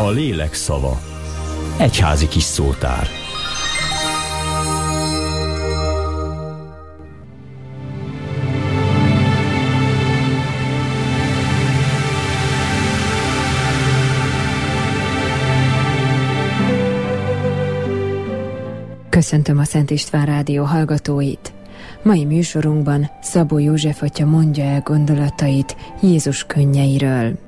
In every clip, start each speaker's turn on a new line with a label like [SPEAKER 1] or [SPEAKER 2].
[SPEAKER 1] A lélek szava. Egyházi kis szótár.
[SPEAKER 2] Köszöntöm a Szent István Rádió hallgatóit! Mai műsorunkban Szabó József atya mondja el gondolatait Jézus könnyeiről.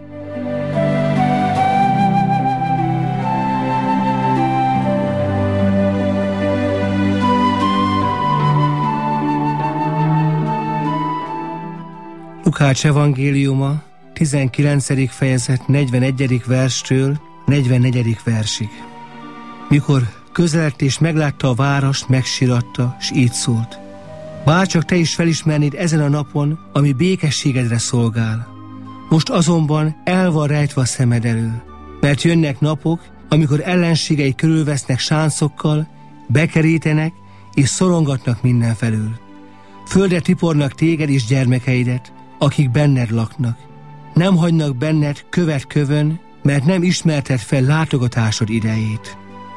[SPEAKER 3] Lukács evangéliuma, 19. fejezet 41. verstől 44. versig. Mikor közeledett és meglátta a várost, megsiratta, s így szólt: bárcsak te is felismernéd ezen a napon, ami békességedre szolgál. Most azonban el van rejtve a szemed elől, mert jönnek napok, amikor ellenségei körülvesznek sáncokkal, bekerítenek és szorongatnak mindenfelől. Földre tipornak téged és gyermekeidet, akik benned laknak. Nem hagynak benned követ kövön, mert nem ismerted fel látogatásod idejét.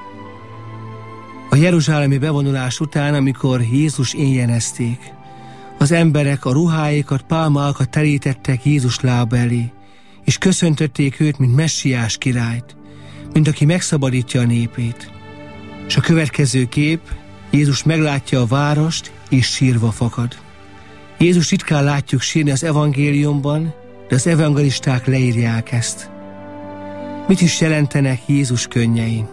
[SPEAKER 3] A jeruzsálemi bevonulás után, amikor Jézus éjjenezték, az emberek a ruháikat, pálmákat terítettek Jézus lába elé, és köszöntötték őt, mint messiás királyt, mint aki megszabadítja a népét. És a következő kép: Jézus meglátja a várost, és sírva fakad. Jézus ritkán látjuk sírni az evangéliumban, de az evangelisták leírják ezt. Mit is jelentenek Jézus könnyei?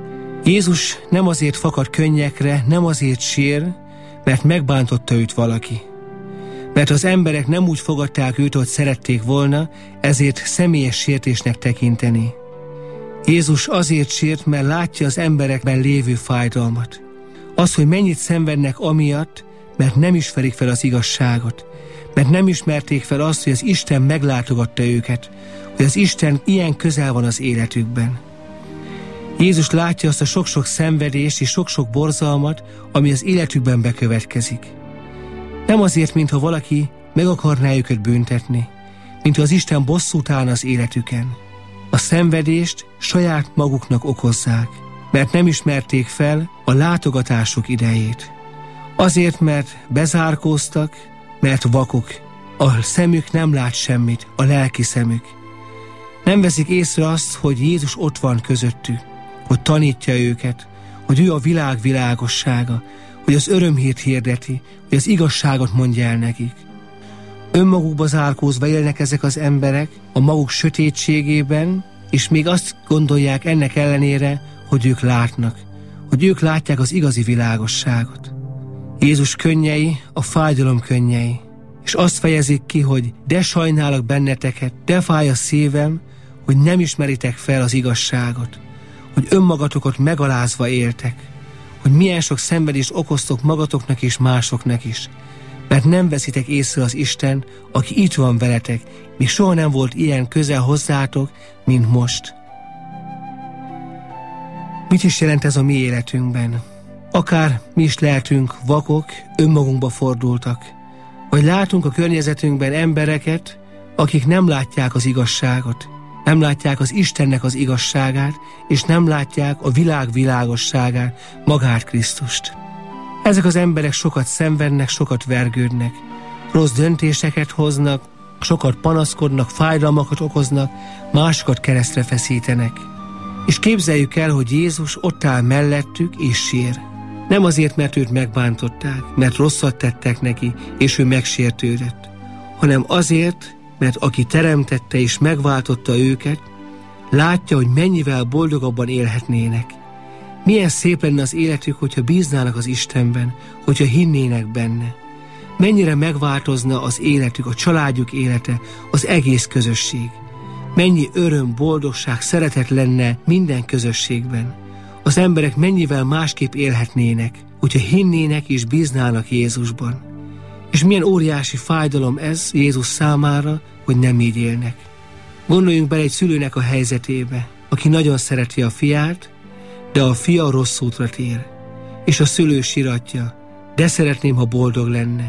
[SPEAKER 3] Jézus nem azért fakad könnyekre, nem azért sír, mert megbántotta őt valaki. Mert az emberek nem úgy fogadták őt, hogy szerették volna, ezért személyes sértésnek tekinteni. Jézus azért sírt, mert látja az emberekben lévő fájdalmat. Az, hogy mennyit szenvednek amiatt, mert nem ismerik fel az igazságot, mert nem ismerték fel azt, hogy az Isten meglátogatta őket, hogy az Isten ilyen közel van az életükben. Jézus látja azt a sok-sok szenvedést és sok-sok borzalmat, ami az életükben bekövetkezik. Nem azért, mintha valaki meg akarná őket büntetni, mintha az Isten bosszút állna az életüken. A szenvedést saját maguknak okozzák, mert nem ismerték fel a látogatásuk idejét. Azért, mert bezárkóztak, mert vakok, a szemük nem lát semmit, a lelki szemük. Nem veszik észre azt, hogy Jézus ott van közöttük, hogy tanítja őket, hogy ő a világ világossága, hogy az örömhírt hirdeti, hogy az igazságot mondja el nekik. Önmagukba zárkózva élnek ezek az emberek a maguk sötétségében, és még azt gondolják ennek ellenére, hogy ők látnak, hogy ők látják az igazi világosságot. Jézus könnyei a fájdalom könnyei, és azt fejezik ki, hogy de sajnálok benneteket, de fáj a szívem, hogy nem ismeritek fel az igazságot, hogy önmagatokat megalázva éltek, hogy milyen sok szenvedést okoztok magatoknak és másoknak is, mert nem veszitek észre az Isten, aki itt van veletek, még soha nem volt ilyen közel hozzátok, mint most. Mit is jelent ez a mi életünkben? Akár mi is lehetünk vakok, önmagunkba fordultak, vagy látunk a környezetünkben embereket, akik nem látják az igazságot, nem látják az Istennek az igazságát, és nem látják a világ világosságát, magát Krisztust. Ezek az emberek sokat szenvednek, sokat vergődnek, rossz döntéseket hoznak, sokat panaszkodnak, fájdalmakat okoznak, másokat keresztre feszítenek. És képzeljük el, hogy Jézus ott áll mellettük és sír. Nem azért, mert őt megbántották, mert rosszat tettek neki, és ő megsértődött, hanem azért, mert aki teremtette és megváltotta őket, látja, hogy mennyivel boldogabban élhetnének. Milyen szép lenne az életük, hogyha bíznának az Istenben, hogyha hinnének benne. Mennyire megváltozna az életük, a családjuk élete, az egész közösség. Mennyi öröm, boldogság, szeretet lenne minden közösségben. Az emberek mennyivel másképp élhetnének, hogyha hinnének és bíznának Jézusban. És milyen óriási fájdalom ez Jézus számára, hogy nem így élnek. Gondoljunk bele egy szülőnek a helyzetébe, aki nagyon szereti a fiát, de a fia rossz útra tér. És a szülő siratja: de szeretném, ha boldog lenne,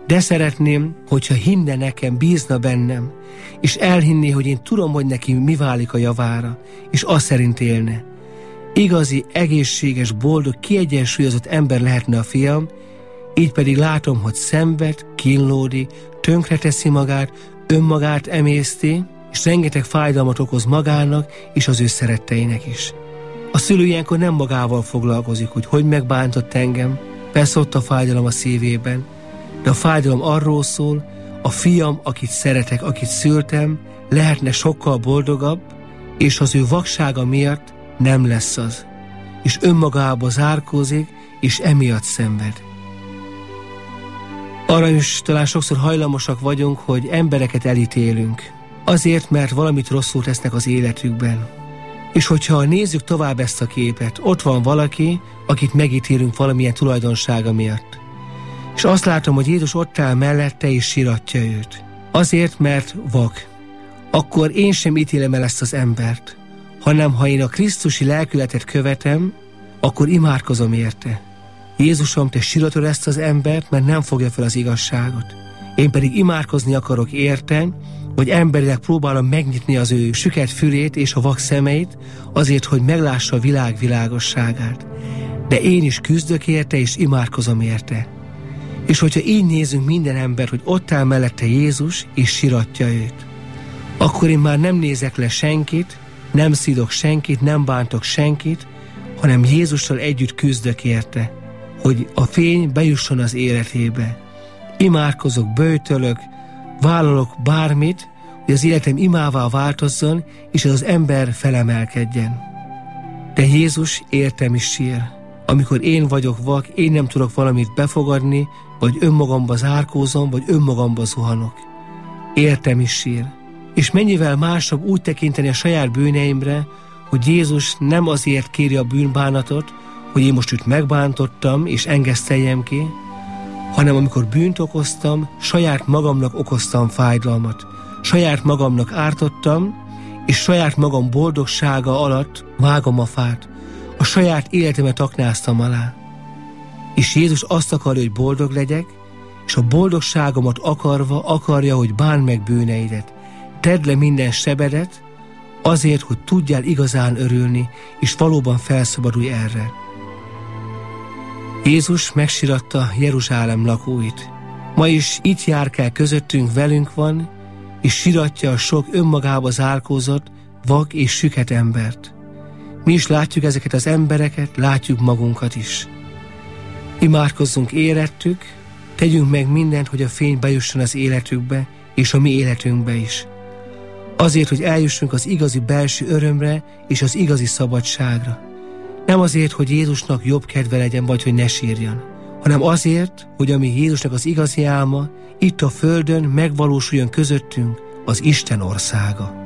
[SPEAKER 3] De szeretném, hogyha hinne nekem, bízna bennem, és elhinné, hogy én tudom, hogy neki mi válik a javára, és azt szerint élne. Igazi, egészséges, boldog, kiegyensúlyozott ember lehetne a fiam, így pedig látom, hogy szenved, kínlódik, tönkreteszi magát, önmagát emészti, és rengeteg fájdalmat okoz magának és az ő szeretteinek is. A szülő ilyenkor nem magával foglalkozik, hogy megbántott engem, persze ott a fájdalom a szívében, de a fájdalom arról szól, a fiam, akit szeretek, akit szültem, lehetne sokkal boldogabb, és az ő vaksága miatt nem lesz az, és önmagába zárkózik, és emiatt szenved. Arra is talán sokszor hajlamosak vagyunk, hogy embereket elítélünk, azért, mert valamit rosszul tesznek az életükben. És hogyha nézzük tovább ezt a képet, ott van valaki, akit megítélünk valamilyen tulajdonsága miatt. És azt látom, hogy Jézus ott áll mellette és síratja őt. Azért, mert vak. Akkor én sem ítélem el ezt az embert, hanem ha én a krisztusi lelkületet követem, akkor imádkozom érte. Jézusom, te síratod ezt az embert, mert nem fogja fel az igazságot. Én pedig imádkozni akarok érte, hogy emberileg próbálom megnyitni az ő süket fülét és a vak szemeit, azért, hogy meglássa a világ világosságát. De én is küzdök érte, és imádkozom érte. És hogyha így nézünk minden ember, hogy ott áll mellette Jézus, és síratja őt, akkor én már nem nézek le senkit, nem szidok senkit, nem bántok senkit, hanem Jézussal együtt küzdök érte, hogy a fény bejusson az életébe. Imádkozok, böjtölök, vállalok bármit, hogy az életem imává változzon, és az ember felemelkedjen. De Jézus értem is sír. Amikor én vagyok vak, én nem tudok valamit befogadni, vagy önmagamba zárkózom, vagy önmagamba zuhanok. Értem is sír. És mennyivel másabb úgy tekinteni a saját bűneimre, hogy Jézus nem azért kéri a bűnbánatot, hogy én most őt megbántottam, és engeszteljem ki, hanem amikor bűnt okoztam, saját magamnak okoztam fájdalmat. Saját magamnak ártottam, és saját magam boldogsága alatt vágom a fát. A saját életemet aknáztam alá. És Jézus azt akarja, hogy boldog legyek, és a boldogságomat akarja, hogy bánd meg bűneidet. Tedd le minden sebedet, azért, hogy tudjál igazán örülni, és valóban felszabadulj erre. Jézus megsiratta Jeruzsálem lakóit. Ma is itt járkál közöttünk, velünk van, és siratja a sok önmagába zárkózott, vak és süket embert. Mi is látjuk ezeket az embereket, látjuk magunkat is. Imádkozzunk érettük, tegyünk meg mindent, hogy a fény bejusson az életükbe, és a mi életünkbe is. Azért, hogy eljussunk az igazi belső örömre, és az igazi szabadságra. Nem azért, hogy Jézusnak jobb kedve legyen, vagy hogy ne sírjan, hanem azért, hogy ami Jézusnak az igazi álma, itt a földön megvalósuljon közöttünk az Isten országa.